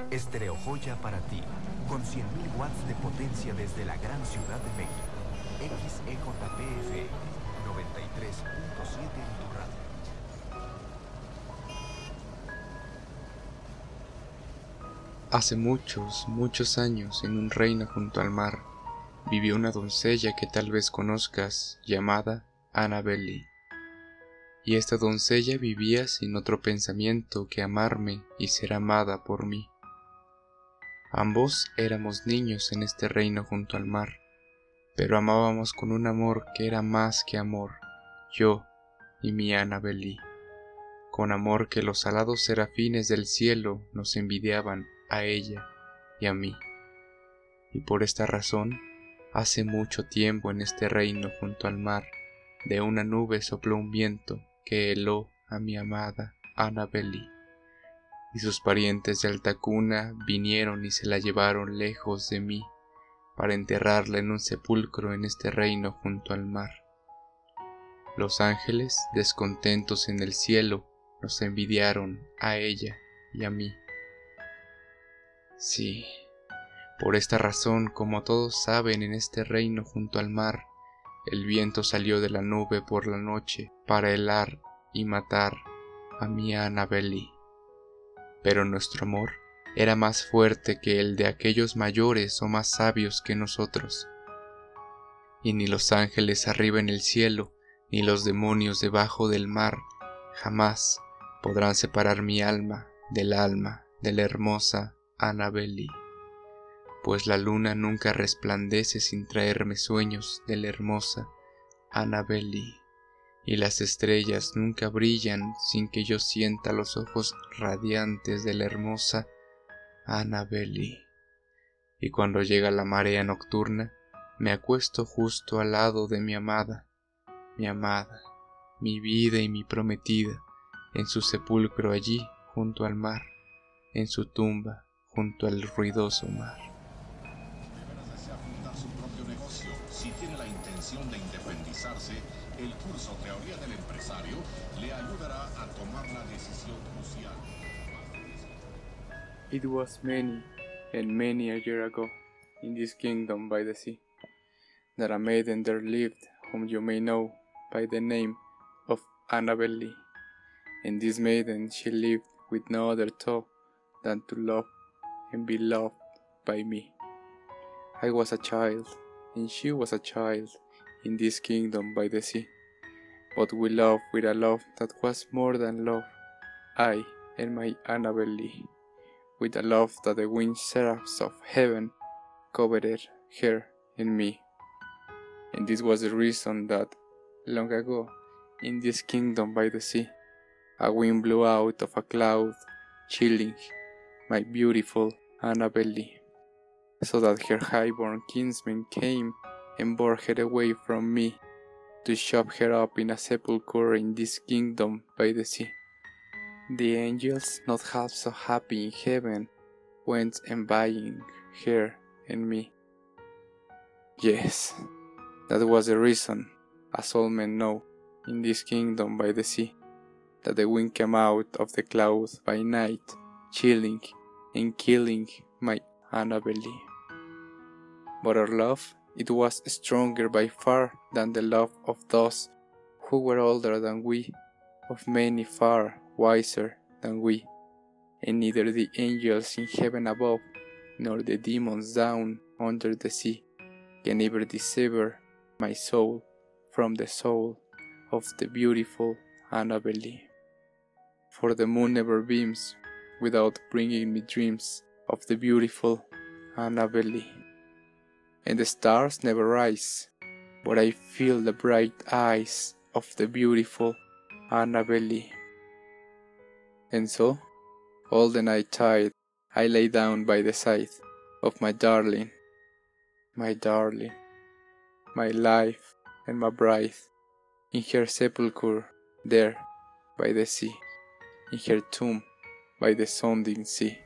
Estereo Joya para ti, con 100.000 watts de potencia desde la gran Ciudad de México. XEJPF 93.7 en tu radio. Hace muchos, muchos años, en un reino junto al mar, vivió una doncella que tal vez conozcas, llamada Annabelle. Y esta doncella vivía sin otro pensamiento que amarme y ser amada por mí. Ambos éramos niños en este reino junto al mar, pero amábamos con un amor que era más que amor, yo y mi Annabelle, con amor que los alados serafines del cielo nos envidiaban a ella y a mí. Y por esta razón, hace mucho tiempo en este reino junto al mar, de una nube sopló un viento que heló a mi amada Annabelle, y sus parientes de alta cuna vinieron y se la llevaron lejos de mí, para enterrarla en un sepulcro en este reino junto al mar. Los ángeles, descontentos en el cielo, nos envidiaron a ella y a mí. Sí, por esta razón, como todos saben, en este reino junto al mar, el viento salió de la nube por la noche para helar y matar a mi Annabelle. Pero nuestro amor era más fuerte que el de aquellos mayores o más sabios que nosotros. Y ni los ángeles arriba en el cielo, ni los demonios debajo del mar, jamás podrán separar mi alma de la hermosa Annabelle. Pues la luna nunca resplandece sin traerme sueños de la hermosa Annabelle, y las estrellas nunca brillan sin que yo sienta los ojos radiantes de la hermosa Annabelle. Y cuando llega la marea nocturna, me acuesto justo al lado de mi amada, mi vida y mi prometida, en su sepulcro allí junto al mar, en su tumba junto al ruidoso mar. Desea fundar su propio negocio. Si tiene la intención de independizarse, el curso Teoría del Empresario le ayudará a tomar la decisión crucial. It was many and many a year ago, in this kingdom by the sea, that a maiden there lived, whom you may know by the name of Annabelle. And this maiden she lived with no other thought than to love and be loved by me. I was a child, and she was a child, in this kingdom by the sea. But we loved with a love that was more than love, I and my Annabelle, with a love that the winged seraphs of heaven coveted her and me. And this was the reason that, long ago, in this kingdom by the sea, a wind blew out of a cloud, chilling my beautiful Annabelle, so that her high-born kinsmen came and bore her away from me, to shut her up in a sepulchre in this kingdom by the sea. The angels, not half so happy in heaven, went envying her and me. Yes, that was the reason, as all men know, in this kingdom by the sea, that the wind came out of the clouds by night, chilling and killing my Annabelle. But our love, it was stronger by far than the love of those who were older than we, of many far wiser than we, and neither the angels in heaven above, nor the demons down under the sea, can ever dissever my soul from the soul of the beautiful Annabelle. For the moon never beams without bringing me dreams of the beautiful Annabelle. And the stars never rise, but I feel the bright eyes of the beautiful Annabelle. And so, all the night tide, I lay down by the side of my darling, my life and my bride, in her sepulchre there by the sea, in her tomb by the sounding sea.